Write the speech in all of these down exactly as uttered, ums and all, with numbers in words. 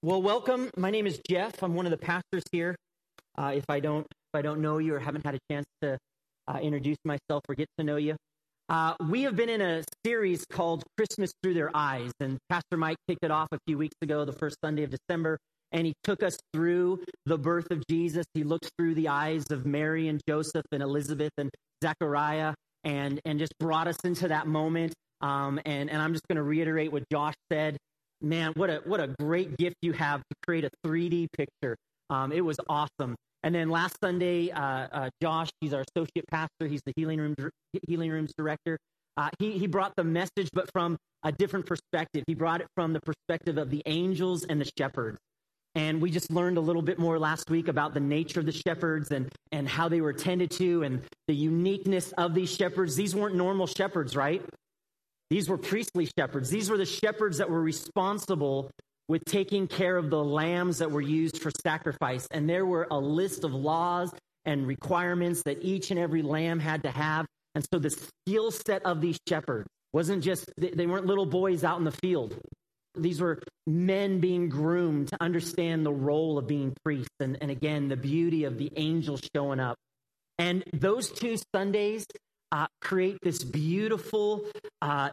Well, welcome. My name is Jeff. I'm one of the pastors here. Uh, if I don't, if I don't know you or haven't had a chance to uh, introduce myself or get to know you, uh, we have been in a series called Christmas Through Their Eyes, and Pastor Mike kicked it off a few weeks ago, the first Sunday of December, and he took us through the birth of Jesus. He looked through the eyes of Mary and Joseph and Elizabeth and Zechariah, and and just brought us into that moment. Um, and and I'm just going to reiterate what Josh said. Man, what a what a great gift you have to create a three D picture. Um, it was awesome. And then last Sunday, uh, uh, Josh, he's our associate pastor. He's the healing room healing rooms director. Uh, he he brought the message, but from a different perspective. He brought it from the perspective of the angels and the shepherds. And we just learned a little bit more last week about the nature of the shepherds and and how they were tended to and the uniqueness of these shepherds. These weren't normal shepherds, right? These were priestly shepherds. These were the shepherds that were responsible with taking care of the lambs that were used for sacrifice. And there were a list of laws and requirements that each and every lamb had to have. And so the skill set of these shepherds wasn't just, they weren't little boys out in the field. These were men being groomed to understand the role of being priests. And, and again, the beauty of the angels showing up. And those two Sundays Uh, create this beautiful, uh,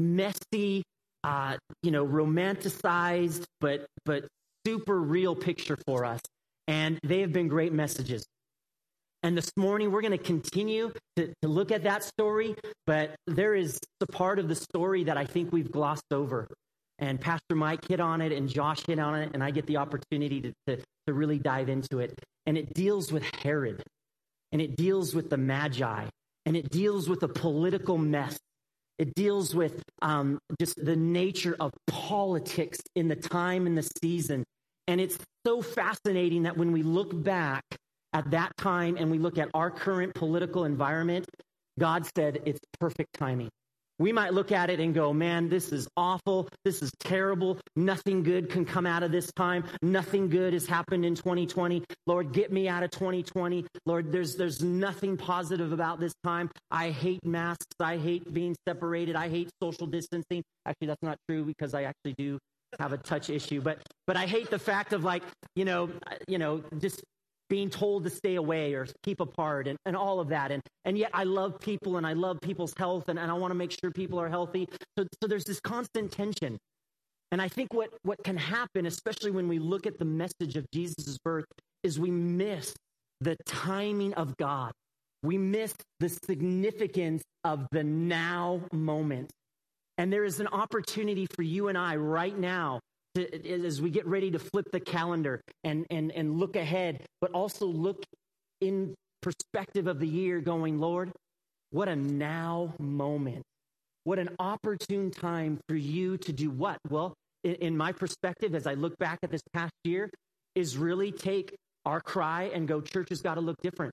messy, uh, you know, romanticized, but but super real picture for us. And they have been great messages. And this morning, we're going to continue to, to look at that story, but there is a part of the story that I think we've glossed over. And Pastor Mike hit on it, and Josh hit on it, and I get the opportunity to, to, to really dive into it. And it deals with Herod, and it deals with the Magi. And it deals with a political mess. It deals with um, just the nature of politics in the time and the season. And it's so fascinating that when we look back at that time and we look at our current political environment, God said it's perfect timing. We might look at it and go, man, this is awful. This is terrible. Nothing good can come out of this time. Nothing good has happened in twenty twenty. Lord, get me out of twenty twenty. Lord, there's there's nothing positive about this time. I hate masks. I hate being separated. I hate social distancing. Actually, that's not true because I actually do have a touch issue. But but I hate the fact of like, you know, you know, just being told to stay away or keep apart and, and all of that. And and yet I love people and I love people's health and, and I want to make sure people are healthy. So, so there's this constant tension. And I think what, what can happen, especially when we look at the message of Jesus' birth, is we miss the timing of God. We miss the significance of the now moment. And there is an opportunity for you and I right now To, as we get ready to flip the calendar and, and, and look ahead, but also look in perspective of the year going, Lord, what a now moment. What an opportune time for you to do what? Well, in, in my perspective, as I look back at this past year, is really take our cry and go, church has got to look different.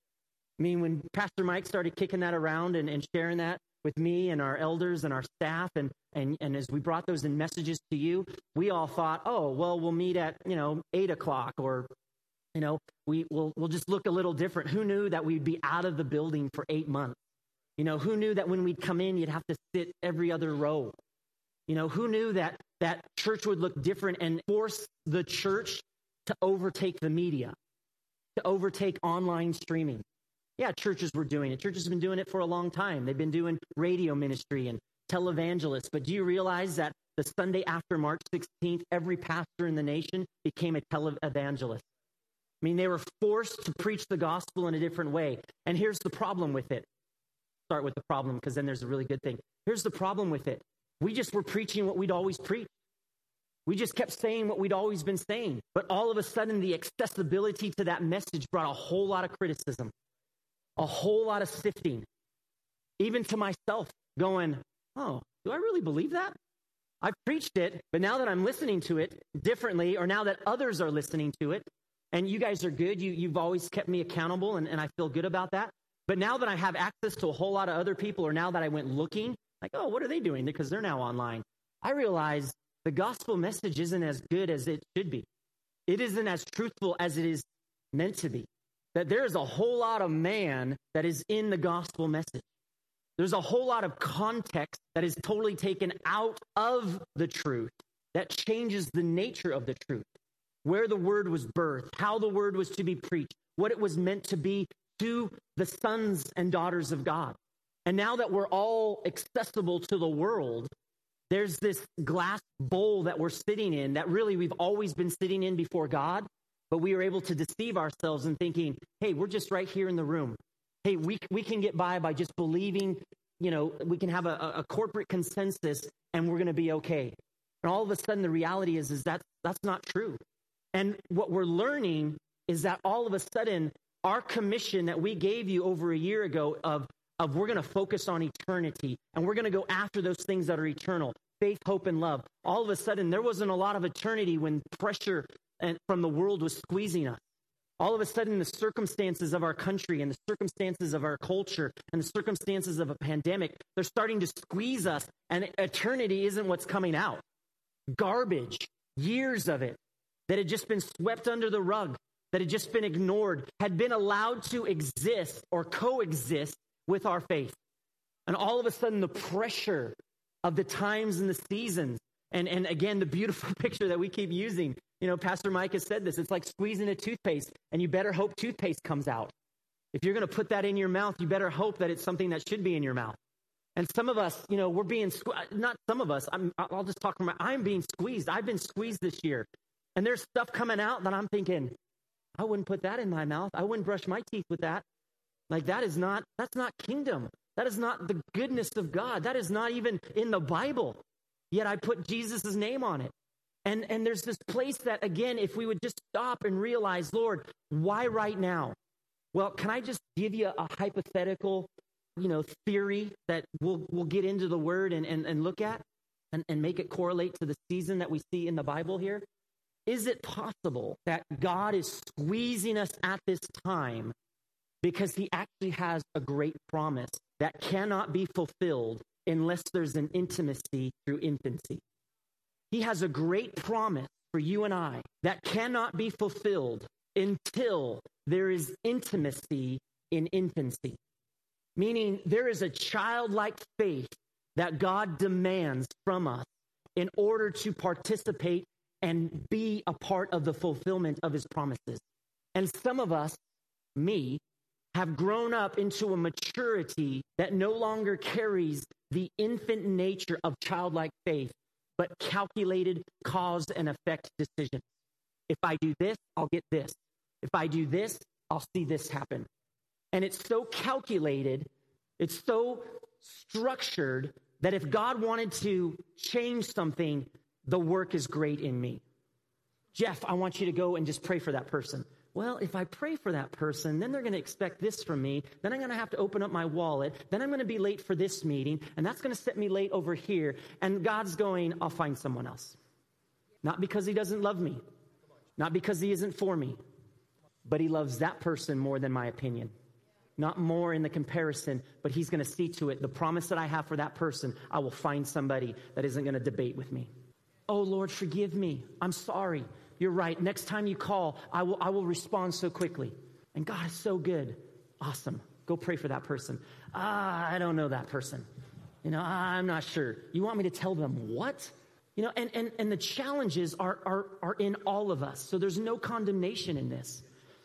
I mean, when Pastor Mike started kicking that around and, and sharing that with me and our elders and our staff, and, and and as we brought those in messages to you, we all thought, oh, well, we'll meet at, you know, eight o'clock, or, you know, we will we'll just look a little different. Who knew that we'd be out of the building for eight months? You know, who knew that when we'd come in, you'd have to sit every other row? You know, who knew that that church would look different and force the church to overtake the media, to overtake online streaming? Yeah, churches were doing it. Churches have been doing it for a long time. They've been doing radio ministry and televangelists. But do you realize that the Sunday after March sixteenth, every pastor in the nation became a televangelist? I mean, they were forced to preach the gospel in a different way. And here's the problem with it. Start with the problem, because then there's a really good thing. Here's the problem with it. We just were preaching what we'd always preached. We just kept saying what we'd always been saying. But all of a sudden, the accessibility to that message brought a whole lot of criticism. A whole lot of sifting, even to myself, going, oh, do I really believe that? I've preached it, but now that I'm listening to it differently, or now that others are listening to it, and you guys are good, you, you've always kept me accountable, and, and I feel good about that. But now that I have access to a whole lot of other people, or now that I went looking, like, oh, what are they doing? Because they're now online. I realize the gospel message isn't as good as it should be. It isn't as truthful as it is meant to be. That there is a whole lot of man that is in the gospel message. There's a whole lot of context that is totally taken out of the truth that changes the nature of the truth, where the word was birthed, how the word was to be preached, what it was meant to be to the sons and daughters of God. And now that we're all accessible to the world, there's this glass bowl that we're sitting in that really we've always been sitting in before God, but we are able to deceive ourselves and thinking, hey, we're just right here in the room. Hey, we we can get by by just believing, you know, we can have a, a corporate consensus and we're going to be okay. And all of a sudden the reality is, is that that's not true. And what we're learning is that all of a sudden our commission that we gave you over a year ago of, of we're going to focus on eternity and we're going to go after those things that are eternal, faith, hope, and love. All of a sudden there wasn't a lot of eternity when pressure and from the world was squeezing us. All of a sudden, the circumstances of our country and the circumstances of our culture and the circumstances of a pandemic, they're starting to squeeze us, and eternity isn't what's coming out. Garbage, years of it, that had just been swept under the rug, that had just been ignored, had been allowed to exist or coexist with our faith. And all of a sudden, the pressure of the times and the seasons, and, and again, the beautiful picture that we keep using, you know, Pastor Mike has said this, it's like squeezing a toothpaste, and you better hope toothpaste comes out. If you're going to put that in your mouth, you better hope that it's something that should be in your mouth. And some of us, you know, we're being, sque- not some of us, I'm, I'll just talk from my, I'm being squeezed. I've been squeezed this year. And there's stuff coming out that I'm thinking, I wouldn't put that in my mouth. I wouldn't brush my teeth with that. Like that is not, that's not kingdom. That is not the goodness of God. That is not even in the Bible. Yet I put Jesus' name on it. And and there's this place that, again, if we would just stop and realize, Lord, why right now? Well, can I just give you a hypothetical, you know, theory that we'll we'll get into the word and, and, and look at and, and make it correlate to the season that we see in the Bible here? Is it possible that God is squeezing us at this time because he actually has a great promise that cannot be fulfilled unless there's an intimacy through infancy? He has a great promise for you and I that cannot be fulfilled until there is intimacy in infancy. Meaning there is a childlike faith that God demands from us in order to participate and be a part of the fulfillment of his promises. And some of us, me, have grown up into a maturity that no longer carries the infant nature of childlike faith, but calculated cause and effect decisions. If I do this, I'll get this. If I do this, I'll see this happen. And it's so calculated, it's so structured that if God wanted to change something, the work is great in me. Jeff, I want you to go and just pray for that person. Well, if I pray for that person, then they're going to expect this from me. Then I'm going to have to open up my wallet. Then I'm going to be late for this meeting. And that's going to set me late over here. And God's going, I'll find someone else. Not because he doesn't love me. Not because he isn't for me. But he loves that person more than my opinion. Not more in the comparison, but he's going to see to it. The promise that I have for that person, I will find somebody that isn't going to debate with me. Oh, Lord, forgive me. I'm sorry. You're right. Next time you call, I will I will respond so quickly. And God is so good. Awesome. Go pray for that person. Ah, I don't know that person. You know, I'm not sure. You want me to tell them what? You know, and, and, and the challenges are, are, are in all of us. So there's no condemnation in this.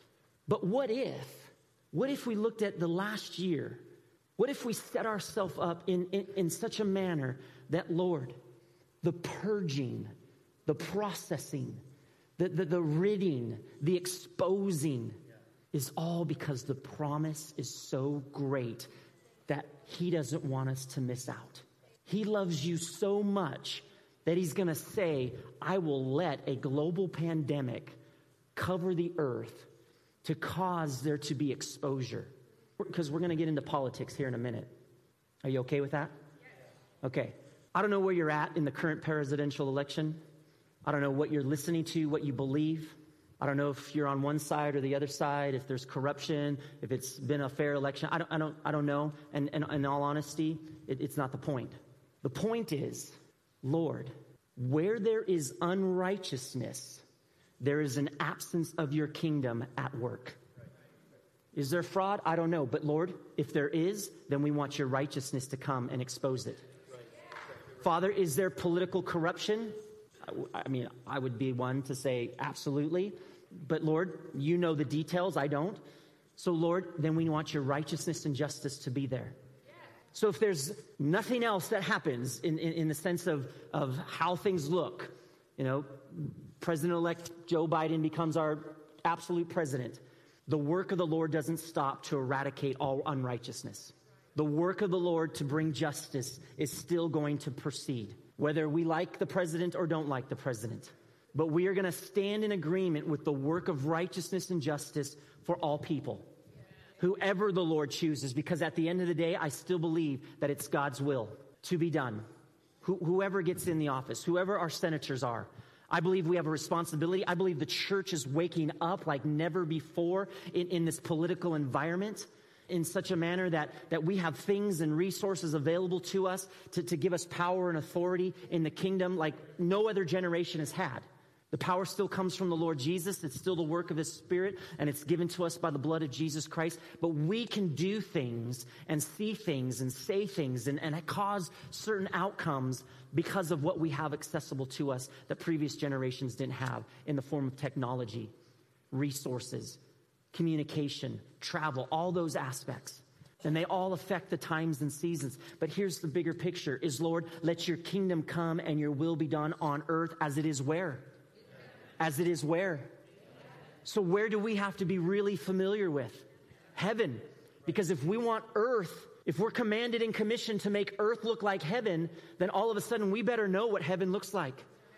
But what if, what if we looked at the last year? What if we set ourselves up in, in, in such a manner that, Lord, the purging, the processing, The, the, the ridding, the exposing is all because the promise is so great that he doesn't want us to miss out. He loves you so much that he's going to say, I will let a global pandemic cover the earth to cause there to be exposure. Because we're going to get into politics here in a minute. Are you okay with that? Okay. I don't know where you're at in the current presidential election. I don't know what you're listening to, what you believe. I don't know if you're on one side or the other side, if there's corruption, if it's been a fair election. I don't, I don't, I don't know. And, and in all honesty, it, it's not the point. The point is, Lord, where there is unrighteousness, there is an absence of your kingdom at work. Is there fraud? I don't know. But Lord, if there is, then we want your righteousness to come and expose it. Father, is there political corruption? I mean, I would be one to say absolutely. But Lord, you know the details. I don't. So Lord, then we want your righteousness and justice to be there. So if there's nothing else that happens in, in, in the sense of, of how things look, you know, President-elect Joe Biden becomes our absolute president. The work of the Lord doesn't stop to eradicate all unrighteousness. The work of the Lord to bring justice is still going to proceed, whether we like the president or don't like the president. But we are going to stand in agreement with the work of righteousness and justice for all people. Whoever the Lord chooses, because at the end of the day, I still believe that it's God's will to be done. Wh- whoever gets in the office, whoever our senators are, I believe we have a responsibility. I believe the church is waking up like never before in, in this political environment in such a manner that, that we have things and resources available to us to, to give us power and authority in the kingdom like no other generation has had. The power still comes from the Lord Jesus. It's still the work of His Spirit, and it's given to us by the blood of Jesus Christ. But we can do things and see things and say things and, and cause certain outcomes because of what we have accessible to us that previous generations didn't have in the form of technology, resources, communication, travel, all those aspects. And they all affect the times and seasons. But here's the bigger picture is, Lord, let your kingdom come and your will be done on earth as it is where? As it is where? So where do we have to be really familiar with? Heaven. Because if we want earth, if we're commanded and commissioned to make earth look like heaven, then all of a sudden we better know what heaven looks like.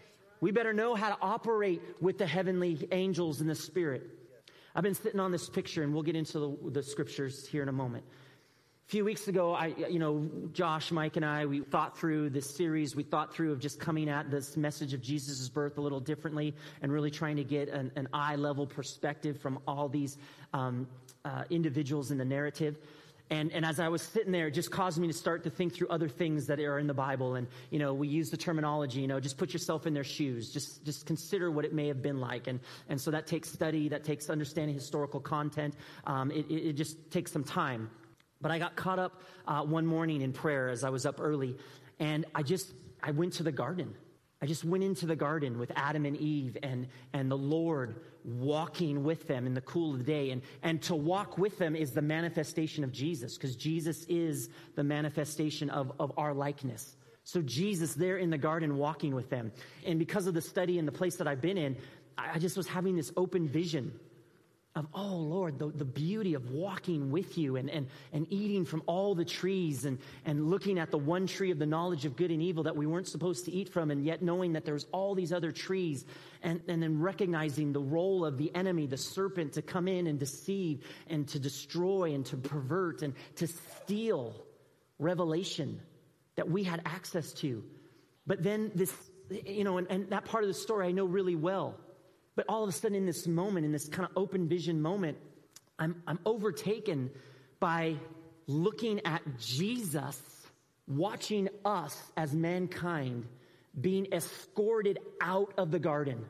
We better know how to operate with the heavenly angels and the Spirit. I've been sitting on this picture, and we'll get into the, the scriptures here in a moment. A few weeks ago, I, you know, Josh, Mike, and I, we thought through this series. We thought through of just coming at this message of Jesus' birth a little differently and really trying to get an, an eye-level perspective from all these um, uh, individuals in the narrative. And, and as I was sitting there, it just caused me to start to think through other things that are in the Bible. And, you know, we use the terminology, you know, just put yourself in their shoes. Just just consider what it may have been like. And and so that takes study, that takes understanding historical content. Um, it, it, it just takes some time. But I got caught up uh, one morning in prayer as I was up early. And I just, I went to the garden. I just went into the garden with Adam and Eve and, and the Lord walking with them in the cool of the day. And, and to walk with them is the manifestation of Jesus, because Jesus is the manifestation of, of our likeness. So Jesus there in the garden walking with them. And because of the study and the place that I've been in, I just was having this open vision of, oh, Lord, the, the beauty of walking with you and, and, and eating from all the trees and, and looking at the one tree of the knowledge of good and evil that we weren't supposed to eat from, and yet knowing that there's all these other trees, and, and then recognizing the role of the enemy, the serpent, to come in and deceive and to destroy and to pervert and to steal revelation that we had access to. But then this, you know, and, and that part of the story I know really well. But all of a sudden in this moment, in this kind of open vision moment, I'm, I'm overtaken by looking at Jesus, watching us as mankind being escorted out of the garden.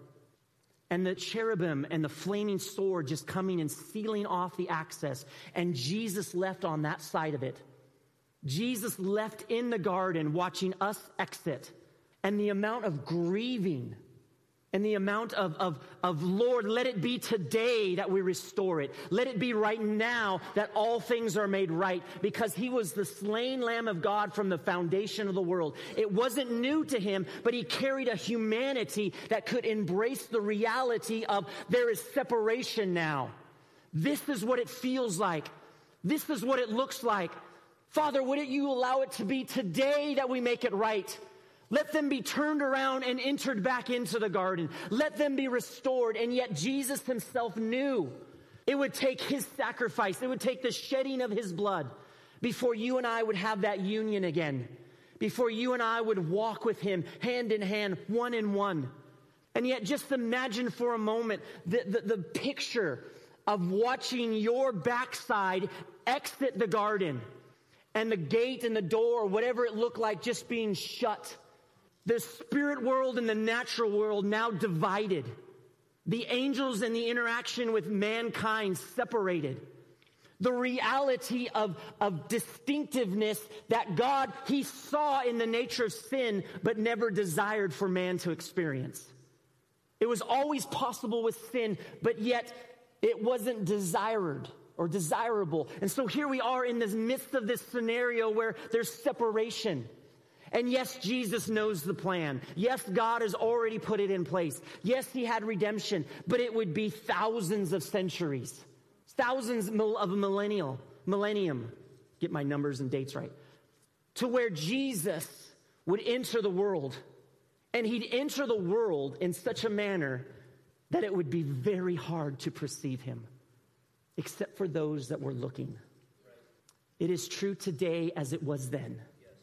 And the cherubim and the flaming sword just coming and sealing off the access. And Jesus left on that side of it. Jesus left in the garden watching us exit. And the amount of grieving and the amount of, of, of, Lord, let it be today that we restore it. Let it be right now that all things are made right, because he was the slain Lamb of God from the foundation of the world. It wasn't new to him, but he carried a humanity that could embrace the reality of there is separation now. This is what it feels like. This is what it looks like. Father, wouldn't you allow it to be today that we make it right? Let them be turned around and entered back into the garden. Let them be restored. And yet Jesus himself knew it would take his sacrifice. It would take the shedding of his blood before you and I would have that union again. Before you and I would walk with him hand in hand, one in one. And yet just imagine for a moment the, the, the picture of watching your backside exit the garden and the gate and the door, whatever it looked like, just being shut. The spirit world and the natural world now divided. The angels and the interaction with mankind separated. The reality of, of distinctiveness that God, he saw in the nature of sin, but never desired for man to experience. It was always possible with sin, but yet it wasn't desired or desirable. And so here we are in the midst of this scenario where there's separation. And yes, Jesus knows the plan. Yes, God has already put it in place. Yes, he had redemption, but it would be thousands of centuries, thousands of a millennial, millennium, get my numbers and dates right, to where Jesus would enter the world. And he'd enter the world in such a manner that it would be very hard to perceive him, except for those that were looking. It is true today as it was then.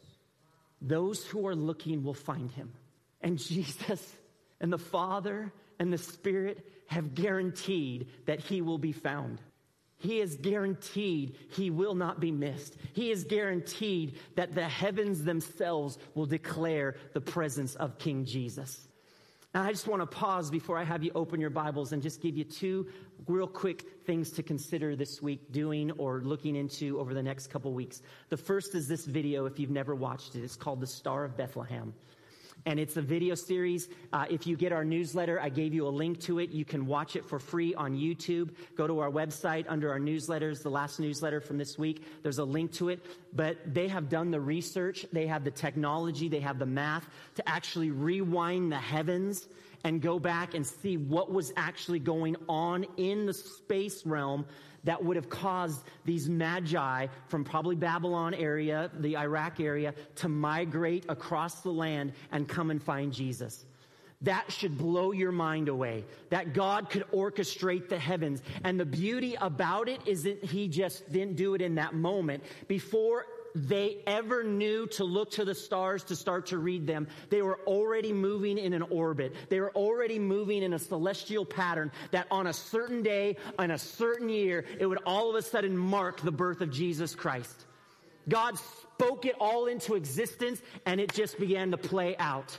Those who are looking will find him. And Jesus and the Father and the Spirit have guaranteed that he will be found. He is guaranteed he will not be missed. He is guaranteed that the heavens themselves will declare the presence of King Jesus. Now, I just want to pause before I have you open your Bibles and just give you two real quick things to consider this week doing or looking into over the next couple weeks. The first is this video, if you've never watched it. It's called The Star of Bethlehem. And it's a video series. Uh, if you get our newsletter, I gave you a link to it. You can watch it for free on YouTube. Go to our website under our newsletters, the last newsletter from this week. There's a link to it. But they have done the research. They have the technology. They have the math to actually rewind the heavens and go back and see what was actually going on in the space realm that would have caused these magi from probably Babylon area, the Iraq area, to migrate across the land and come and find Jesus. That should blow your mind away, that God could orchestrate the heavens. And the beauty about it is that he just didn't do it in that moment. Before they ever knew to look to the stars to start to read them, they were already moving in an orbit. They were already moving in a celestial pattern that on a certain day, on a certain year, it would all of a sudden mark the birth of Jesus Christ. God spoke it all into existence, and it just began to play out.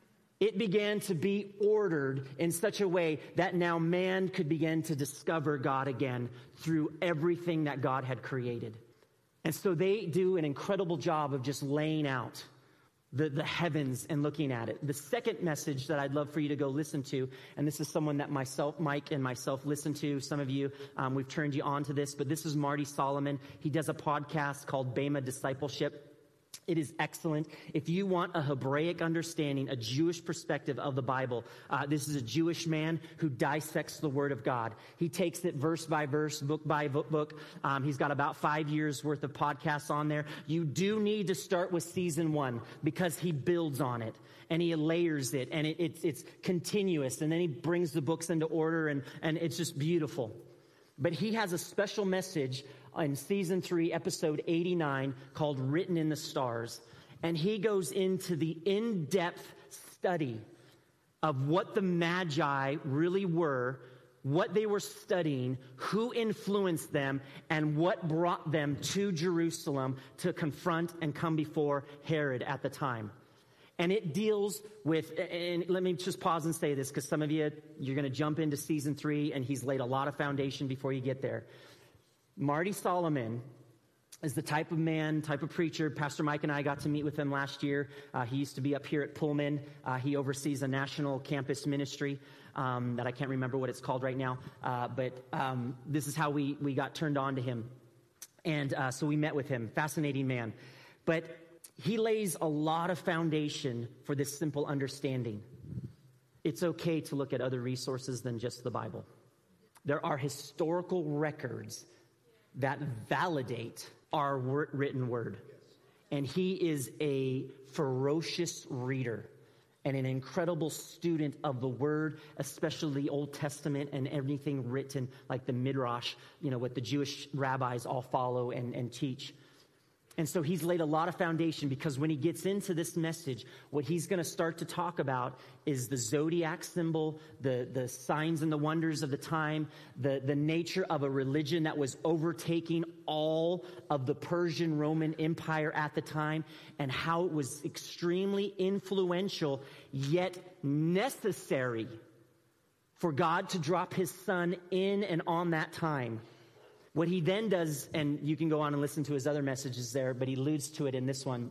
It began to be ordered in such a way that now man could begin to discover God again through everything that God had created. And so they do an incredible job of just laying out the, the heavens and looking at it. The second message that I'd love for you to go listen to, and this is someone that myself, Mike and myself listen to. Some of you, um, we've turned you on to this, but this is Marty Solomon. He does a podcast called Bema Discipleship. It is excellent. If you want a Hebraic understanding, a Jewish perspective of the Bible, uh, this is a Jewish man who dissects the Word of God. He takes it verse by verse, book by book. Um, he's got about five years worth of podcasts on there. You do need to start with season one because he builds on it and he layers it, and it, it's, it's continuous. And then he brings the books into order, and, and it's just beautiful. But he has a special message in season three, episode eighty-nine, called Written in the Stars. And he goes into the in-depth study of what the Magi really were, what they were studying, who influenced them, and what brought them to Jerusalem to confront and come before Herod at the time. And it deals with, and let me just pause and say this, because some of you, you're going to jump into season three, and he's laid a lot of foundation before you get there. Marty Solomon is the type of man, type of preacher. Pastor Mike and I got to meet with him last year. Uh, he used to be up here at Pullman. Uh, he oversees a national campus ministry um, that I can't remember what it's called right now. Uh, but um, this is how we, we got turned on to him. And uh, so we met with him. Fascinating man. But he lays a lot of foundation for this simple understanding. It's okay to look at other resources than just the Bible. There are historical records that validate our written word. And he is a ferocious reader and an incredible student of the word, especially the Old Testament and everything written, like the Midrash, you know, what the Jewish rabbis all follow and, and teach. And so he's laid a lot of foundation, because when he gets into this message, what he's going to start to talk about is the zodiac symbol, the, the signs and the wonders of the time, the, the nature of a religion that was overtaking all of the Persian Roman Empire at the time, and how it was extremely influential, yet necessary for God to drop his son in and on that time What he then does, and you can go on and listen to his other messages there, but he alludes to it in this one,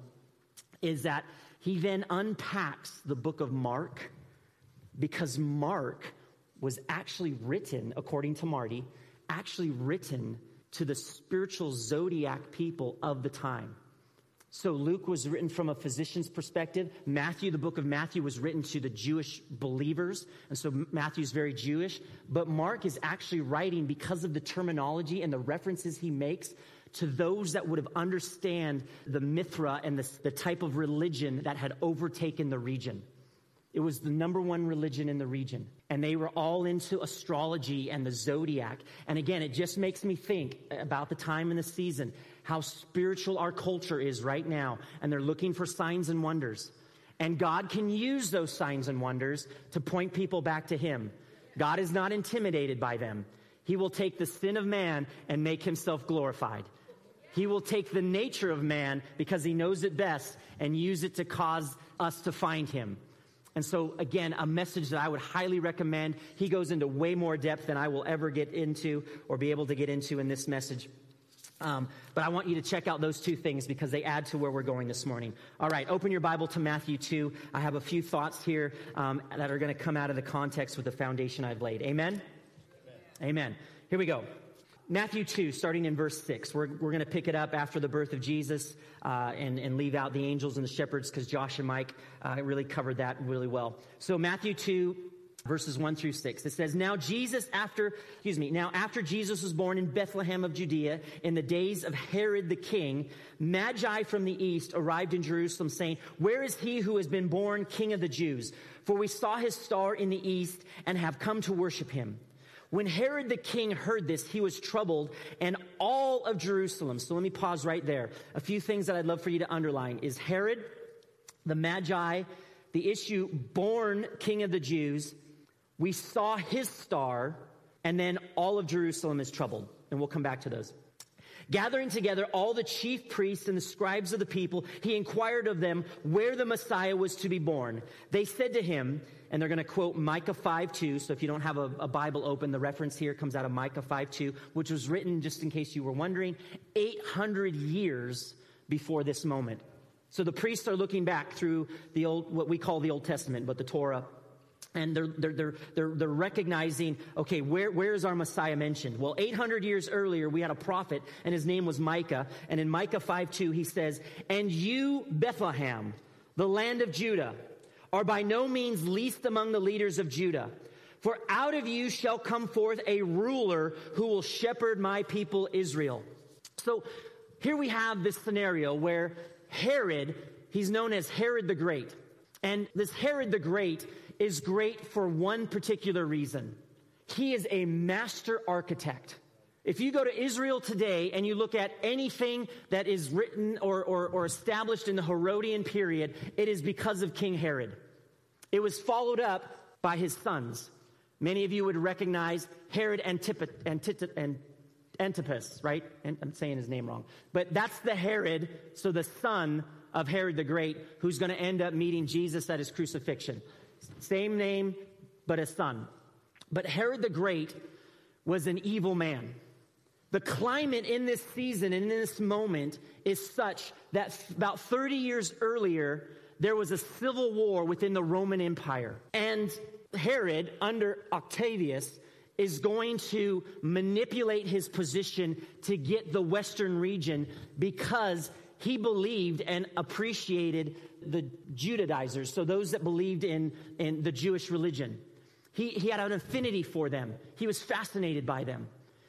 is that he then unpacks the book of Mark, because Mark was actually written, according to Marty, actually written to the spiritual zodiac people of the time. So Luke was written from a physician's perspective. Matthew, the book of Matthew, was written to the Jewish believers. And so Matthew's very Jewish. But Mark is actually writing, because of the terminology and the references he makes, to those that would have understand the Mithra and the, the type of religion that had overtaken the region. It was the number one religion in the region. And they were all into astrology and the zodiac. And again, it just makes me think about the time and the season, how spiritual our culture is right now. And they're looking for signs and wonders. And God can use those signs and wonders to point people back to him. God is not intimidated by them. He will take the sin of man and make himself glorified. He will take the nature of man, because he knows it best, and use it to cause us to find him. And so, again, a message that I would highly recommend. He goes into way more depth than I will ever get into or be able to get into in this message. Um, but I want you to check out those two things, because they add to where we're going this morning. All right, open your Bible to Matthew two. I have a few thoughts here um, that are going to come out of the context with the foundation I've laid. Amen? Amen. Amen. Here we go. Matthew two, starting in verse six. We're, we're going to pick it up after the birth of Jesus uh, and, and leave out the angels and the shepherds, because Josh and Mike uh, really covered that really well. So Matthew two, verses one through six. It says, Now Jesus after, excuse me, now after Jesus was born in Bethlehem of Judea in the days of Herod the king, Magi from the east arrived in Jerusalem, saying, Where is he who has been born King of the Jews? For we saw his star in the east and have come to worship him. When Herod the king heard this, he was troubled, and all of Jerusalem. So let me pause right there. A few things that I'd love for you to underline is Herod, the Magi, the issue, born King of the Jews. We saw his star, and then all of Jerusalem is troubled. And we'll come back to those. Gathering together all the chief priests and the scribes of the people, he inquired of them where the Messiah was to be born. They said to him, and they're going to quote Micah five two. So if you don't have a, a Bible open, the reference here comes out of Micah five two, which was written, just in case you were wondering, eight hundred years before this moment. So the priests are looking back through the old, what we call the Old Testament, but the Torah. And they're, they're, they're, they're, they're recognizing, okay, where, where is our Messiah mentioned? Well, eight hundred years earlier, we had a prophet, and his name was Micah. And in Micah five two, he says, And you, Bethlehem, the land of Judah, are by no means least among the leaders of Judah. For out of you shall come forth a ruler who will shepherd my people Israel. So here we have this scenario where Herod, he's known as Herod the Great. And this Herod the Great is great for one particular reason. He is a master architect. If you go to Israel today and you look at anything that is written or, or, or established in the Herodian period, it is because of King Herod. It was followed up by his sons. Many of you would recognize Herod Antip- Antip- Antip- Antipas, right? And I'm saying his name wrong. But that's the Herod, so the son of Herod the Great, who's going to end up meeting Jesus at his crucifixion. Same name, but a son. But Herod the Great was an evil man. The climate in this season and in this moment is such that about thirty years earlier, there was a civil war within the Roman Empire. And Herod, under Octavius, is going to manipulate his position to get the Western region, because he believed and appreciated the Judaizers, so those that believed in, in the Jewish religion. He, he had an affinity for them. He was fascinated by them.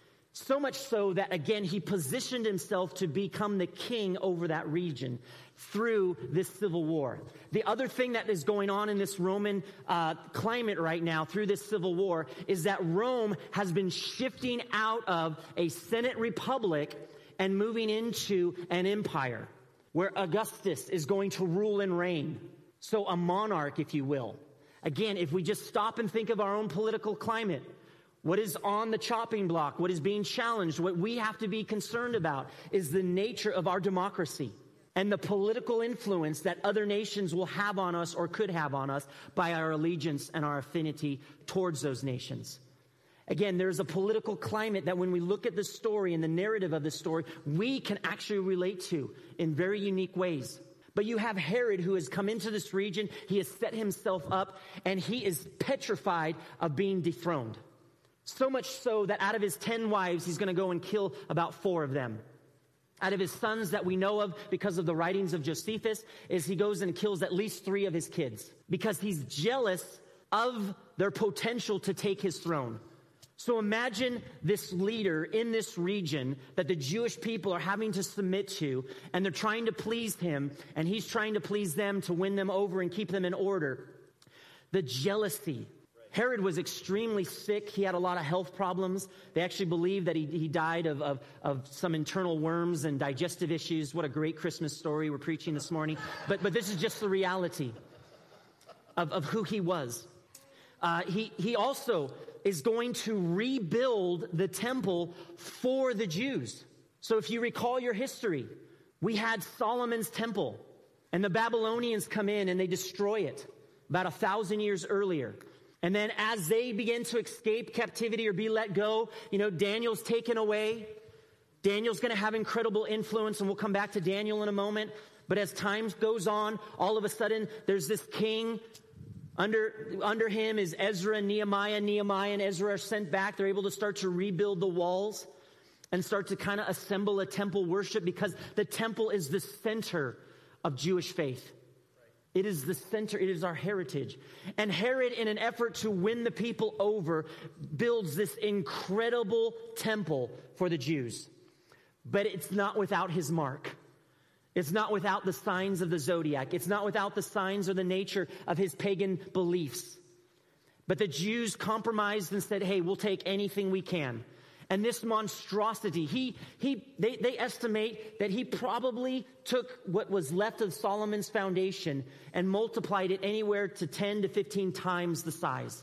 So much so that, again, he positioned himself to become the king over that region through this civil war. The other thing that is going on in this Roman uh, climate right now through this civil war is that Rome has been shifting out of a Senate republic and moving into an empire where Augustus is going to rule and reign. So a monarch, if you will. Again, if we just stop and think of our own political climate, what is on the chopping block, what is being challenged, what we have to be concerned about is the nature of our democracy and the political influence that other nations will have on us or could have on us by our allegiance and our affinity towards those nations. Again, there's a political climate that when we look at the story and the narrative of the story, we can actually relate to in very unique ways. But you have Herod, who has come into this region. He has set himself up, and he is petrified of being dethroned. So much so that out of his ten wives, he's going to go and kill about four of them. Out of his sons that we know of because of the writings of Josephus, is he goes and kills at least three of his kids because he's jealous of their potential to take his throne. So imagine this leader in this region that the Jewish people are having to submit to, and they're trying to please him, and he's trying to please them to win them over and keep them in order. The jealousy. Herod was extremely sick. He had a lot of health problems. They actually believe that he, he died of, of, of some internal worms and digestive issues. What a great Christmas story we're preaching this morning. But, but this is just the reality of, of who he was. Uh, he, he also is going to rebuild the temple for the Jews. So if you recall your history, we had Solomon's temple, and the Babylonians come in and they destroy it about a thousand years earlier. And then as they begin to escape captivity or be let go, you know, Daniel's taken away. Daniel's going to have incredible influence, and we'll come back to Daniel in a moment. But as time goes on, all of a sudden, there's this king. Under, under him is Ezra and Nehemiah. Nehemiah and Ezra are sent back. They're able to start to rebuild the walls and start to kind of assemble a temple worship, because the temple is the center of Jewish faith. It is the center. It is our heritage. And Herod, in an effort to win the people over, builds this incredible temple for the Jews. But it's not without his mark. It's not without the signs of the zodiac. It's not without the signs or the nature of his pagan beliefs. But the Jews compromised and said, hey, we'll take anything we can. And this monstrosity, he, he, they, they estimate that he probably took what was left of Solomon's foundation and multiplied it anywhere to ten to fifteen times the size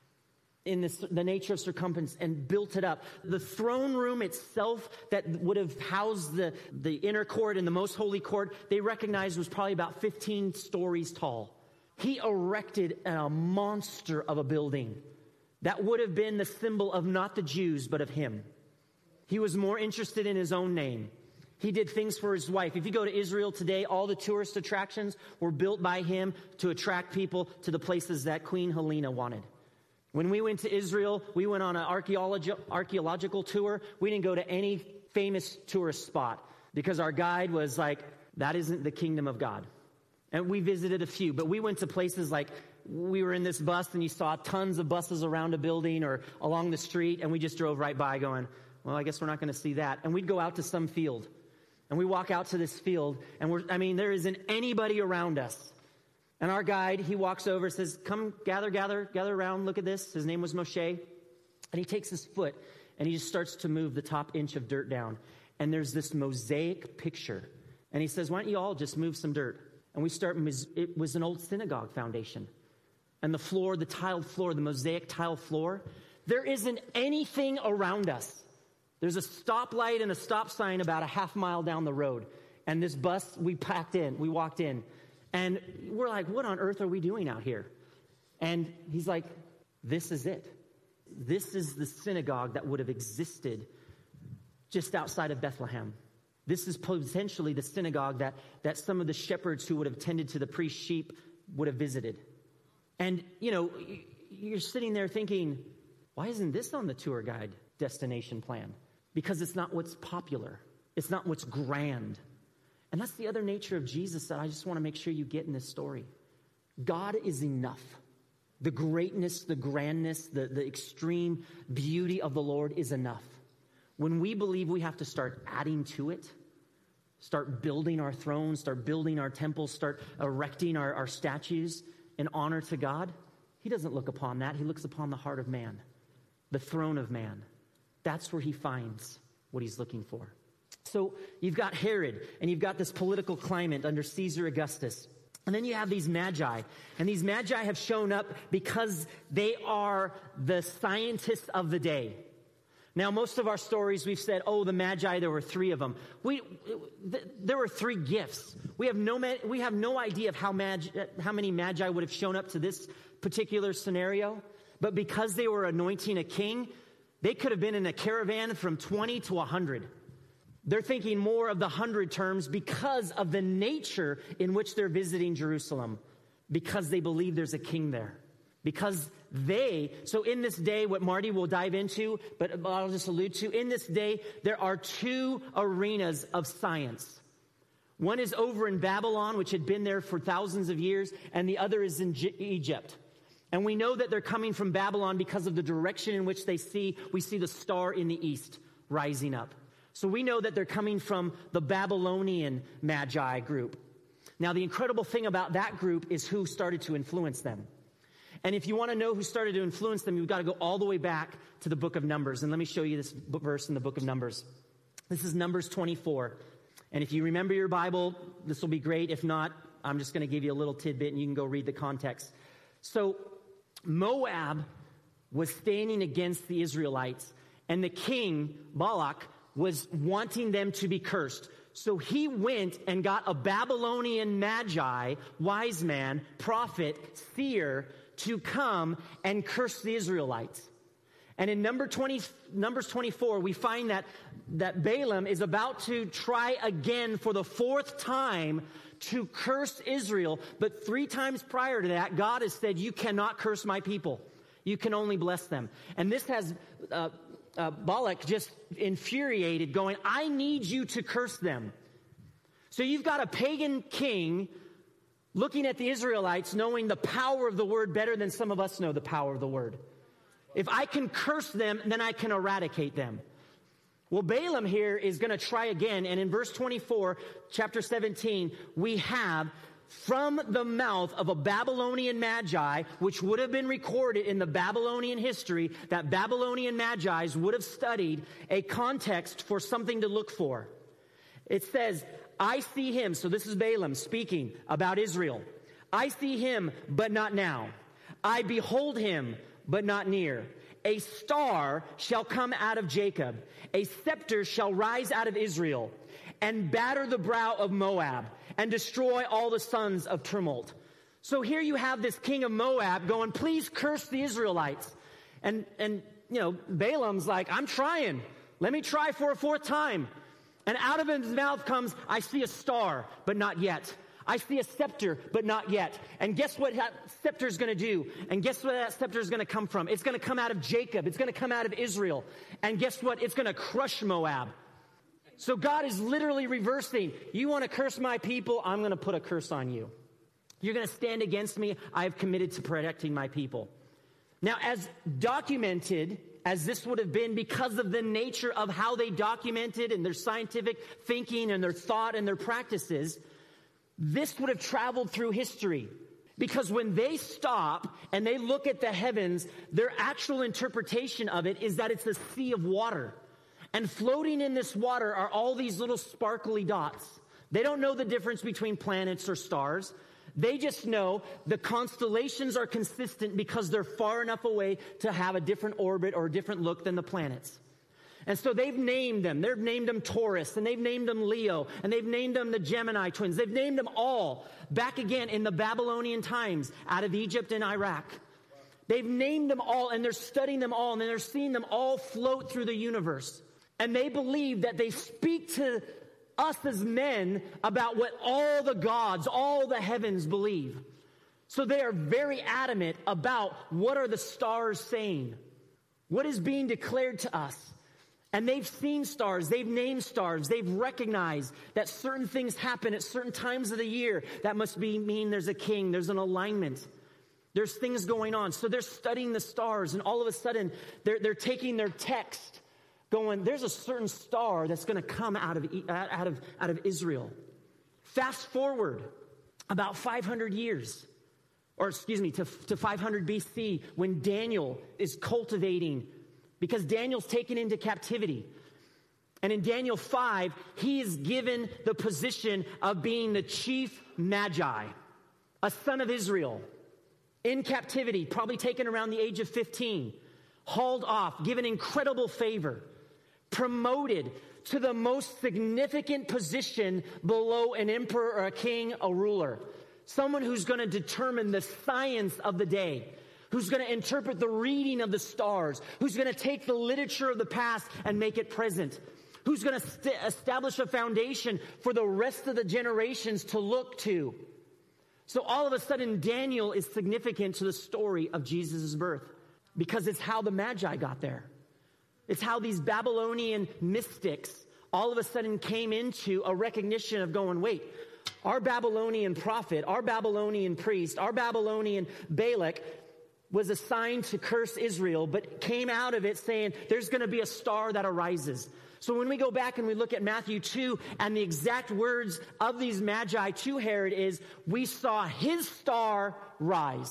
in this, the nature of circumference, and built it up. The throne room itself that would have housed the, the inner court and the most holy court, they recognized was probably about fifteen stories tall. He erected a monster of a building that would have been the symbol of not the Jews, but of him. He was more interested in his own name. He did things for his wife. If you go to Israel today, all the tourist attractions were built by him to attract people to the places that Queen Helena wanted. When we went to Israel, we went on an archaeologi- archaeological tour. We didn't go to any famous tourist spot because our guide was like, that isn't the kingdom of God. And we visited a few, but we went to places like, we were in this bus and you saw tons of buses around a building or along the street, and we just drove right by going, well, I guess we're not going to see that. And we'd go out to some field, and we walk out to this field, and we're, I mean, there isn't anybody around us. And our guide, he walks over, says, come gather, gather, gather around, look at this. His name was Moshe. And he takes his foot and he just starts to move the top inch of dirt down. And there's this mosaic picture. And he says, why don't you all just move some dirt? And we start, it was an old synagogue foundation. And the floor, the tiled floor, the mosaic tile floor, there isn't anything around us. There's a stoplight and a stop sign about a half mile down the road. And this bus, we packed in, we walked in. And we're like, what on earth are we doing out here? And he's like, this is it. This is the synagogue that would have existed just outside of Bethlehem. This is potentially the synagogue that, that some of the shepherds who would have tended to the priest's sheep would have visited. And, you know, you're sitting there thinking, why isn't this on the tour guide destination plan? Because it's not what's popular. It's not what's grand. And that's the other nature of Jesus that I just want to make sure you get in this story. God is enough. The greatness, the grandness, the, the extreme beauty of the Lord is enough. When we believe we have to start adding to it, start building our thrones, start building our temples, start erecting our, our statues in honor to God, he doesn't look upon that. He looks upon the heart of man, the throne of man. That's where he finds what he's looking for. So you've got Herod, and you've got this political climate under Caesar Augustus. And then you have these magi. And these magi have shown up because they are the scientists of the day. Now, most of our stories, we've said, oh, the magi, there were three of them. We, th- there were three gifts. We have no ma- we have no idea of how, magi- how many magi would have shown up to this particular scenario. But because they were anointing a king, They could have been in a caravan from twenty to one hundred. They're thinking more of the hundred terms because of the nature in which they're visiting Jerusalem, because they believe there's a king there. Because they, so in this day, what Marty will dive into, but I'll just allude to, in this day, there are two arenas of science. One is over in Babylon, which had been there for thousands of years, and the other is in G- Egypt. And we know that they're coming from Babylon because of the direction in which they see, we see the star in the east rising up. So we know that they're coming from the Babylonian Magi group. Now, the incredible thing about that group is who started to influence them. And if you want to know who started to influence them, you've got to go all the way back to the book of Numbers. And let me show you this verse in the book of Numbers. This is Numbers twenty-four. And if you remember your Bible, this will be great. If not, I'm just going to give you a little tidbit and you can go read the context. So Moab was standing against the Israelites, and the king, Balak, was wanting them to be cursed. So he went and got a Babylonian magi, wise man, prophet, seer, to come and curse the Israelites. And in number twenty, Numbers twenty-four, we find that, that Balaam is about to try again for the fourth time to curse Israel. But three times prior to that, God has said, you cannot curse my people. You can only bless them. And this has uh, uh, Balak just infuriated, going, I need you to curse them. So you've got a pagan king looking at the Israelites, knowing the power of the word better than some of us know the power of the word. If I can curse them, then I can eradicate them. Well, Balaam here is going to try again. And in verse twenty-four, chapter seventeen, we have from the mouth of a Babylonian magi, which would have been recorded in the Babylonian history, that Babylonian magi's would have studied a context for something to look for. It says, I see him. So this is Balaam speaking about Israel. I see him, but not now. I behold him, but not near. A star shall come out of Jacob. A scepter shall rise out of Israel and batter the brow of Moab and destroy all the sons of tumult. So here you have this king of Moab going, please curse the Israelites. And, and you know, Balaam's like, I'm trying. Let me try for a fourth time. And out of his mouth comes, I see a star, but not yet. I see a scepter, but not yet. And guess what that scepter is going to do? And guess where that scepter is going to come from? It's going to come out of Jacob. It's going to come out of Israel. And guess what? It's going to crush Moab. So God is literally reversing. You want to curse my people? I'm going to put a curse on you. You're going to stand against me? I have committed to protecting my people. Now, as documented as this would have been because of the nature of how they documented and their scientific thinking and their thought and their practices, this would have traveled through history. Because when they stop and they look at the heavens, their actual interpretation of it is that it's a sea of water. And floating in this water are all these little sparkly dots. They don't know the difference between planets or stars. They just know the constellations are consistent because they're far enough away to have a different orbit or a different look than the planets. And so they've named them. They've named them Taurus, and they've named them Leo, and they've named them the Gemini twins. They've named them all back again in the Babylonian times out of Egypt and Iraq. They've named them all, and they're studying them all, and they're seeing them all float through the universe. And they believe that they speak to us as men about what all the gods, all the heavens believe. So they are very adamant about what are the stars saying? What is being declared to us? And they've seen stars, they've named stars, they've recognized that certain things happen at certain times of the year. That must be mean there's a king, there's an alignment. There's things going on. So they're studying the stars, and all of a sudden they're, they're taking their text going, there's a certain star that's going to come out of, out of, out of Israel. Fast forward about five hundred years, or excuse me, to, to five hundred B C, when Daniel is cultivating, because Daniel's taken into captivity. And in Daniel five, he is given the position of being the chief magi, a son of Israel, in captivity, probably taken around the age of fifteen, hauled off, given incredible favor, promoted to the most significant position below an emperor or a king, a ruler. Someone who's going to determine the science of the day, who's going to interpret the reading of the stars, who's going to take the literature of the past and make it present, who's going to st- establish a foundation for the rest of the generations to look to. So all of a sudden, Daniel is significant to the story of Jesus' birth because it's how the Magi got there. It's how these Babylonian mystics all of a sudden came into a recognition of going, wait, our Babylonian prophet, our Babylonian priest, our Babylonian Balak was assigned to curse Israel, but came out of it saying there's going to be a star that arises. So when we go back and we look at Matthew two, and the exact words of these Magi to Herod is, we saw his star rise.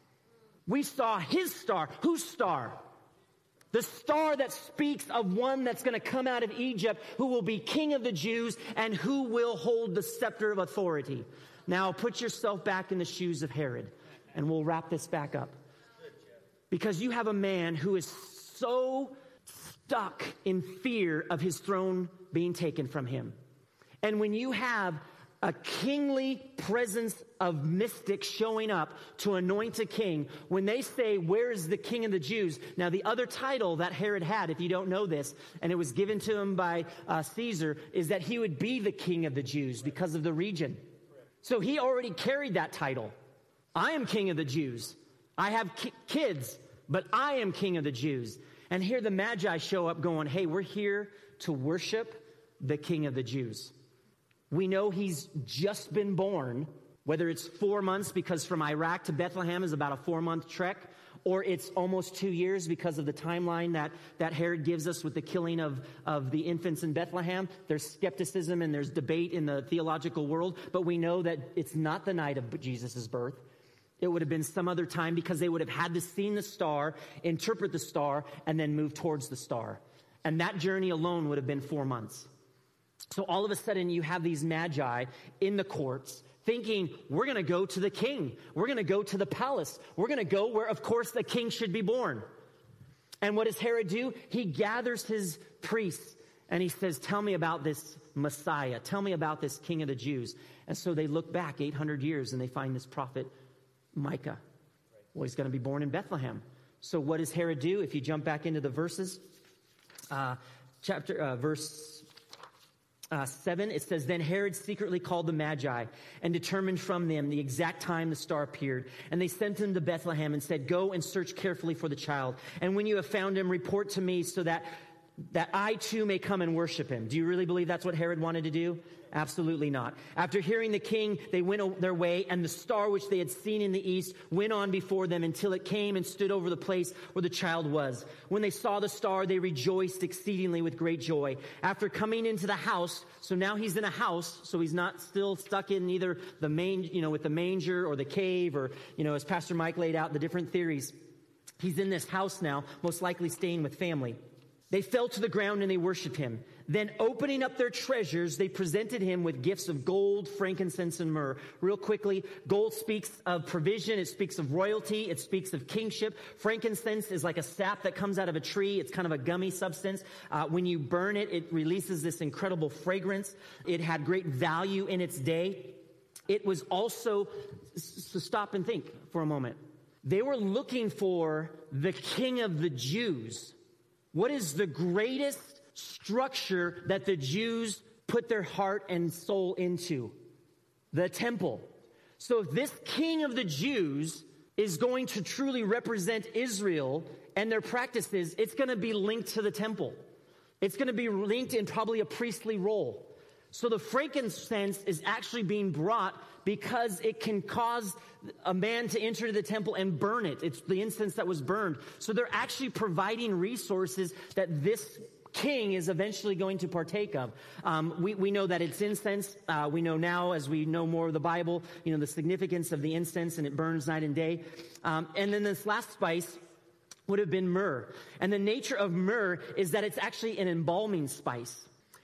We saw his star. Whose star? The star that speaks of one that's going to come out of Egypt, who will be king of the Jews and who will hold the scepter of authority. Now put yourself back in the shoes of Herod, and we'll wrap this back up. Because you have a man who is so stuck in fear of his throne being taken from him. And when you have a kingly presence of mystics showing up to anoint a king, when they say, where is the king of the Jews? Now, the other title that Herod had, if you don't know this, and it was given to him by uh, Caesar, is that he would be the king of the Jews because of the region. So he already carried that title. I am king of the Jews. I have ki- kids, but I am king of the Jews. And here the Magi show up going, hey, we're here to worship the king of the Jews. We know he's just been born, whether it's four months because from Iraq to Bethlehem is about a four-month trek, or it's almost two years because of the timeline that, that Herod gives us with the killing of, of the infants in Bethlehem. There's skepticism and there's debate in the theological world, but we know that it's not the night of Jesus' birth. It would have been some other time because they would have had to see the star, interpret the star, and then move towards the star. And that journey alone would have been four months. So all of a sudden you have these Magi in the courts thinking, we're going to go to the king. We're going to go to the palace. We're going to go where, of course, the king should be born. And what does Herod do? He gathers his priests and he says, tell me about this Messiah. Tell me about this king of the Jews. And so they look back eight hundred years and they find this prophet Micah. Well, he's going to be born in Bethlehem. So what does Herod do? If you jump back into the verses, uh, chapter, uh, verse Uh, seven, it says, then Herod secretly called the Magi and determined from them the exact time the star appeared. And they sent him to Bethlehem and said, go and search carefully for the child. And when you have found him, report to me so that, that I too may come and worship him. Do you really believe that's what Herod wanted to do? Absolutely not. After hearing the king, they went their way, and the star which they had seen in the east went on before them until it came and stood over the place where the child was. When they saw the star, they rejoiced exceedingly with great joy. After coming into the house, so now he's in a house, so he's not still stuck in either the main, you know, with the manger or the cave or, you know, as Pastor Mike laid out the different theories. He's in this house now, most likely staying with family. They fell to the ground and they worshiped him. Then opening up their treasures, they presented him with gifts of gold, frankincense, and myrrh. Real quickly, gold speaks of provision. It speaks of royalty. It speaks of kingship. Frankincense is like a sap that comes out of a tree. It's kind of a gummy substance. Uh, when you burn it, it releases this incredible fragrance. It had great value in its day. It was also, so stop and think for a moment. They were looking for the king of the Jews. What is the greatest structure that the Jews put their heart and soul into? The temple. So if this king of the Jews is going to truly represent Israel and their practices, it's going to be linked to the temple. It's going to be linked in probably a priestly role. So the frankincense is actually being brought because it can cause a man to enter the temple and burn it. It's the incense that was burned. So they're actually providing resources that this king is eventually going to partake of. Um, we, we know that it's incense. Uh, we know now, as we know more of the Bible, you know, the significance of the incense, and it burns night and day. Um, and then this last spice would have been myrrh. And the nature of myrrh is that it's actually an embalming spice.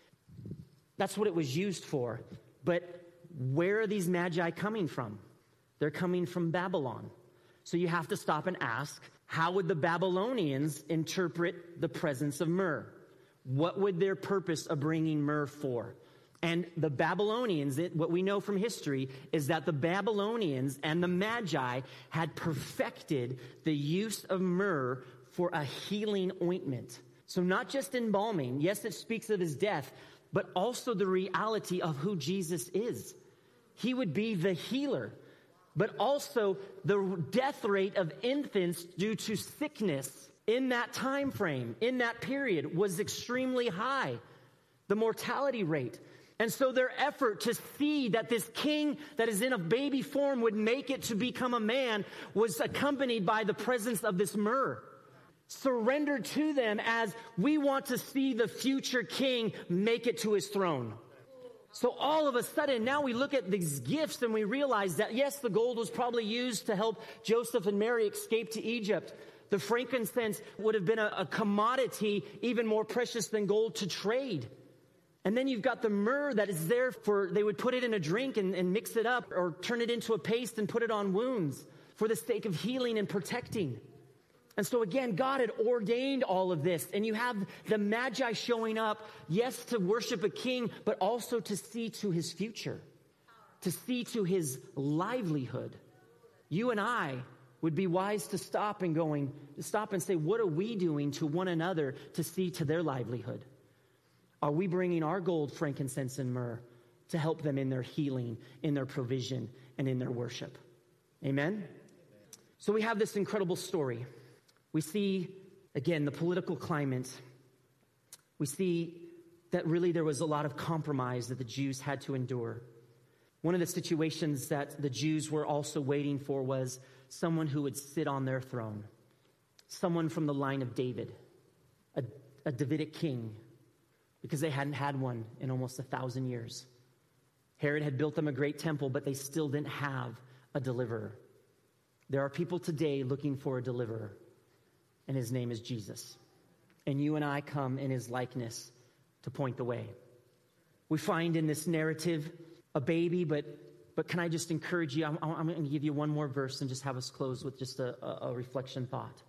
That's what it was used for. But where are these Magi coming from? They're coming from Babylon. So you have to stop and ask, how would the Babylonians interpret the presence of myrrh? What would their purpose of bringing myrrh for? And the Babylonians, it, what we know from history is that the Babylonians and the Magi had perfected the use of myrrh for a healing ointment. So not just embalming, yes, it speaks of his death, but also the reality of who Jesus is. He would be the healer, but also the death rate of infants due to sickness in that time frame, in that period, was extremely high, the mortality rate. And so their effort to see that this king that is in a baby form would make it to become a man was accompanied by the presence of this myrrh, surrendered to them as we want to see the future king make it to his throne. So all of a sudden, now we look at these gifts and we realize that, yes, the gold was probably used to help Joseph and Mary escape to Egypt. The frankincense would have been a, a commodity even more precious than gold to trade. And then you've got the myrrh that is there for, they would put it in a drink and, and mix it up or turn it into a paste and put it on wounds for the sake of healing and protecting. And so again, God had ordained all of this. And you have the Magi showing up, yes, to worship a king, but also to see to his future, to see to his livelihood. You and I would be wise to stop and going, to stop and say, what are we doing to one another to see to their livelihood? Are we bringing our gold, frankincense, and myrrh to help them in their healing, in their provision, and in their worship? Amen? So we have this incredible story. We see, again, the political climate. We see that really there was a lot of compromise that the Jews had to endure. One of the situations that the Jews were also waiting for was someone who would sit on their throne. Someone from the line of David, a, a Davidic king, because they hadn't had one in almost a thousand years. Herod had built them a great temple, but they still didn't have a deliverer. There are people today looking for a deliverer, and his name is Jesus. And you and I come in his likeness to point the way. We find in this narrative a baby, but but can I just encourage you, I'm, I'm going to give you one more verse and just have us close with just a, a, a reflection thought.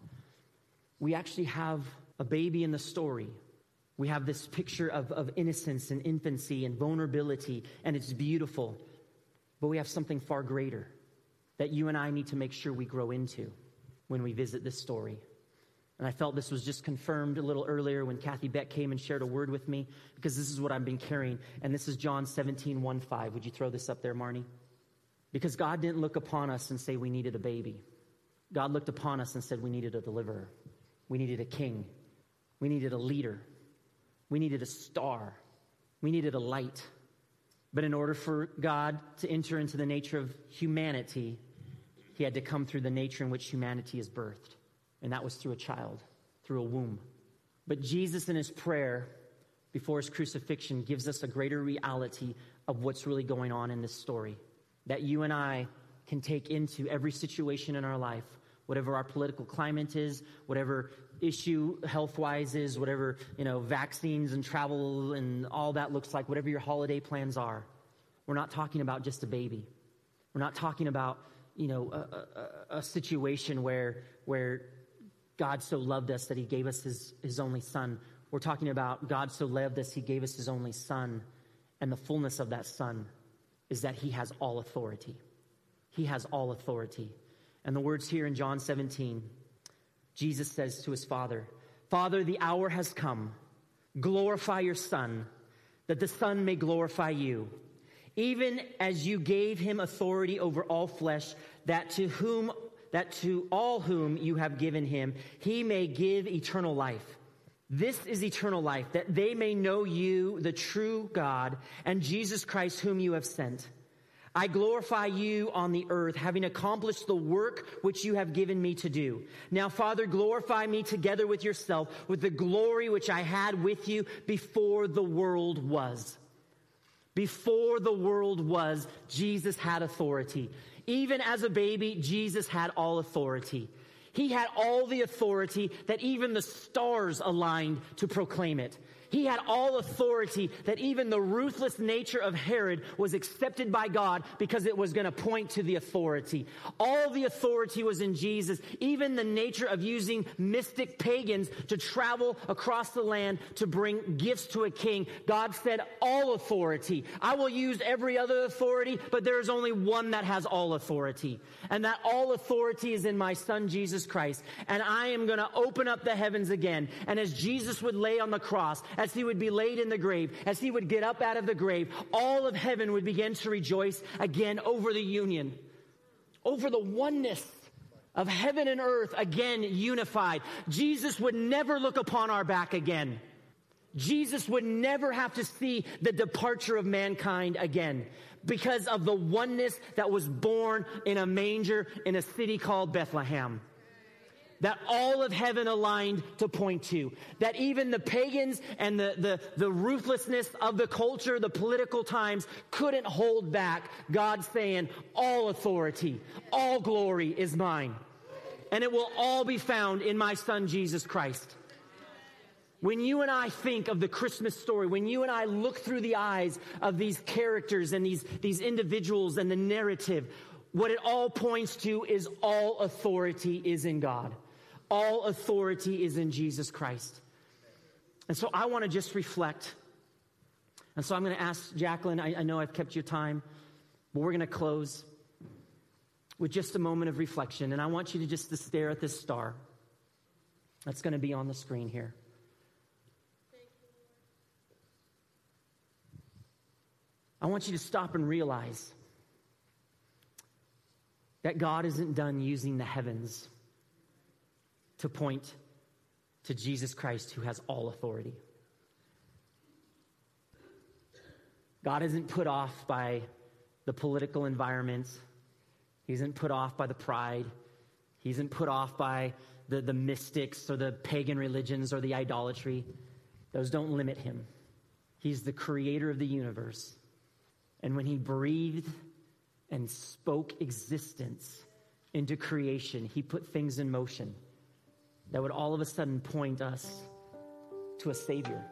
We actually have a baby in the story. We have this picture of, of innocence and infancy and vulnerability, and it's beautiful. But we have something far greater that you and I need to make sure we grow into when we visit this story. And I felt this was just confirmed a little earlier when Kathy Beck came and shared a word with me, because this is what I've been carrying. And this is John seventeen, one, five. Would you throw this up there, Marnie? Because God didn't look upon us and say we needed a baby. God looked upon us and said we needed a deliverer. We needed a king. We needed a leader. We needed a star. We needed a light. But in order for God to enter into the nature of humanity, he had to come through the nature in which humanity is birthed. And that was through a child, through a womb. But Jesus in his prayer before his crucifixion gives us a greater reality of what's really going on in this story, that you and I can take into every situation in our life, whatever our political climate is, whatever issue health-wise is, whatever, you know, vaccines and travel and all that looks like, whatever your holiday plans are. We're not talking about just a baby. We're not talking about, you know, a, a, a situation where where God so loved us that he gave us his, his only son. We're talking about God so loved us, he gave us his only son. And the fullness of that son is that he has all authority. He has all authority. And the words here in John seventeen, Jesus says to his Father, Father, the hour has come. Glorify your Son, that the Son may glorify you. Even as you gave him authority over all flesh, that to whom that to all whom you have given him, he may give eternal life. This is eternal life, that they may know you, the true God, and Jesus Christ, whom you have sent. I glorify you on the earth, having accomplished the work which you have given me to do. Now, Father, glorify me together with yourself, with the glory which I had with you before the world was. Before the world was, Jesus had authority. Even as a baby, Jesus had all authority. He had all the authority that even the stars aligned to proclaim it. He had all authority, that even the ruthless nature of Herod was accepted by God because it was going to point to the authority. All the authority was in Jesus. Even the nature of using mystic pagans to travel across the land to bring gifts to a king. God said, all authority. I will use every other authority, but there is only one that has all authority. And that all authority is in my Son, Jesus Christ. And I am going to open up the heavens again. And as Jesus would lay on the cross, as he would be laid in the grave, as he would get up out of the grave, all of heaven would begin to rejoice again over the union, over the oneness of heaven and earth again unified. Jesus would never look upon our back again. Jesus would never have to see the departure of mankind again because of the oneness that was born in a manger in a city called Bethlehem. That all of heaven aligned to point to. That even the pagans and the, the, the ruthlessness of the culture, the political times, couldn't hold back God saying, all authority, all glory is mine. And it will all be found in my Son, Jesus Christ. When you and I think of the Christmas story, when you and I look through the eyes of these characters and these, these individuals and the narrative, what it all points to is all authority is in God. All authority is in Jesus Christ. And so I want to just reflect. And so I'm going to ask Jacqueline, I, I know I've kept your time, but we're going to close with just a moment of reflection. And I want you to just to stare at this star that's going to be on the screen here. I want you to stop and realize that God isn't done using the heavens to point to Jesus Christ, who has all authority. God isn't put off by the political environment. He isn't put off by the pride. He isn't put off by the, the mystics or the pagan religions or the idolatry. Those don't limit him. He's the creator of the universe. And when he breathed and spoke existence into creation, he put things in motion that would all of a sudden point us to a Savior.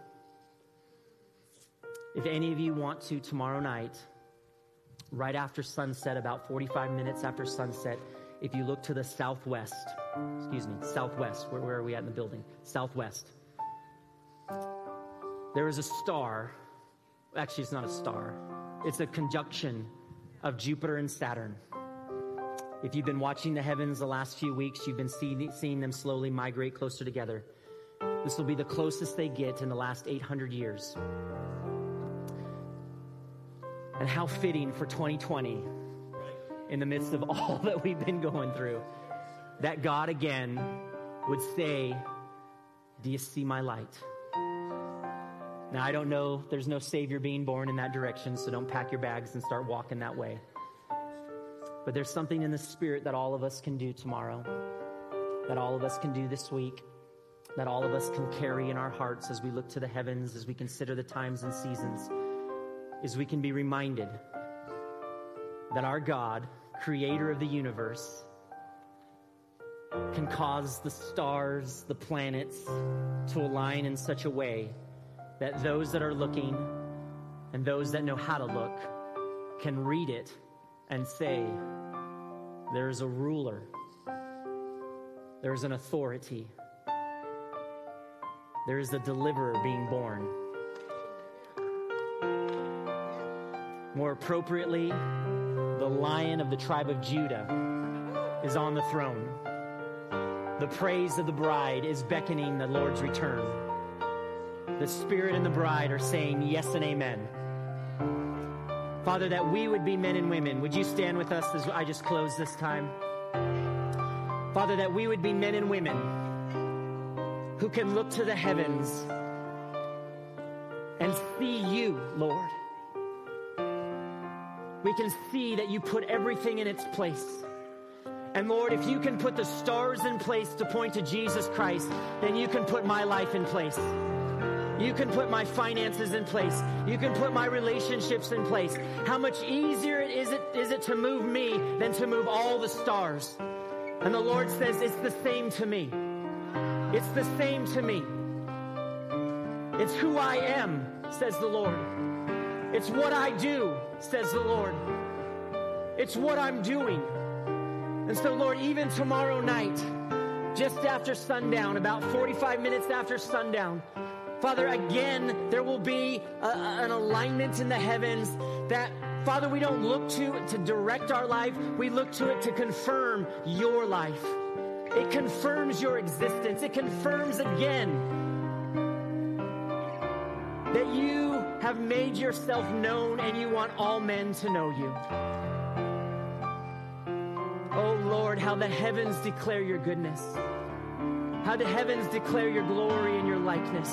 If any of you want to, tomorrow night, right after sunset, about forty-five minutes after sunset, if you look to the southwest, excuse me, southwest, where, where are we at in the building? Southwest. There is a star. Actually, it's not a star. It's a conjunction of Jupiter and Saturn. If you've been watching the heavens the last few weeks, you've been see, seeing them slowly migrate closer together. This will be the closest they get in the last eight hundred years. And how fitting for twenty twenty, in the midst of all that we've been going through, that God again would say, do you see my light? Now, I don't know, there's no Savior being born in that direction, so don't pack your bags and start walking that way. But there's something in the Spirit that all of us can do tomorrow, that all of us can do this week, that all of us can carry in our hearts as we look to the heavens, as we consider the times and seasons, is we can be reminded that our God, creator of the universe, can cause the stars, the planets to align in such a way that those that are looking and those that know how to look can read it and say, there's a ruler, there's an authority, there is a deliverer being born. More appropriately, the Lion of the tribe of Judah is on the throne. The praise of the bride is beckoning the Lord's return. The Spirit and the bride are saying yes and amen. Father, that we would be men and women. Would you stand with us as I just close this time? Father, that we would be men and women who can look to the heavens and see you, Lord. We can see that you put everything in its place. And Lord, if you can put the stars in place to point to Jesus Christ, then you can put my life in place. You can put my finances in place. You can put my relationships in place. How much easier it is it is it to move me than to move all the stars? And the Lord says, it's the same to me. It's the same to me. It's who I am, says the Lord. It's what I do, says the Lord. It's what I'm doing. And so, Lord, even tomorrow night, just after sundown, about forty-five minutes after sundown, Father, again, there will be a, an alignment in the heavens that, Father, we don't look to to direct our life. We look to it to confirm your life. It confirms your existence. It confirms again that you have made yourself known and you want all men to know you. Oh, Lord, how the heavens declare your goodness. How the heavens declare your glory and your likeness.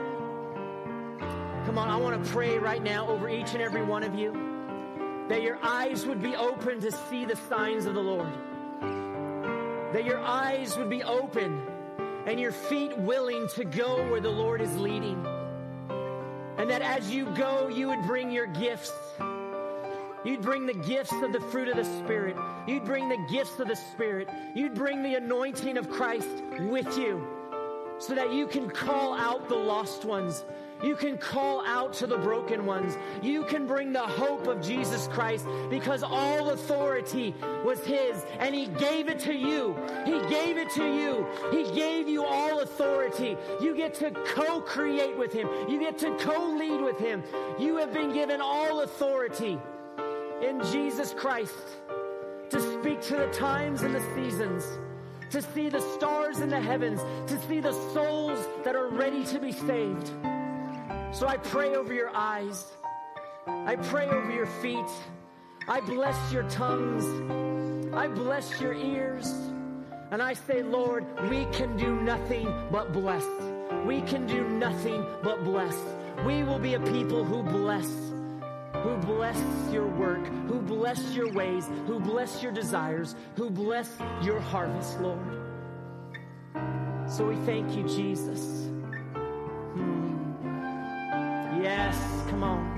Come on, I want to pray right now over each and every one of you that your eyes would be open to see the signs of the Lord. That your eyes would be open and your feet willing to go where the Lord is leading. And that as you go, you would bring your gifts. You'd bring the gifts of the fruit of the Spirit. You'd bring the gifts of the Spirit. You'd bring the anointing of Christ with you so that you can call out the lost ones. You can call out to the broken ones. You can bring the hope of Jesus Christ because all authority was His and He gave it to you. He gave it to you. He gave you all authority. You get to co-create with Him. You get to co-lead with Him. You have been given all authority in Jesus Christ to speak to the times and the seasons, to see the stars in the heavens, to see the souls that are ready to be saved. So I pray over your eyes. I pray over your feet. I bless your tongues. I bless your ears. And I say, Lord, we can do nothing but bless. We can do nothing but bless. We will be a people who bless, who bless your work, who bless your ways, who bless your desires, who bless your harvest, Lord. So we thank you, Jesus. Hmm. Yes, come on.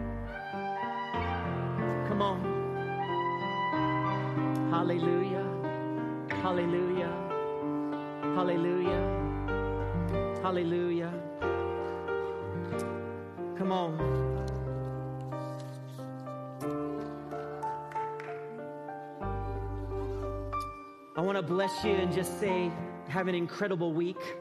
Come on. Hallelujah. Hallelujah. Hallelujah. Hallelujah. Come on. I want to bless you and just say, have an incredible week.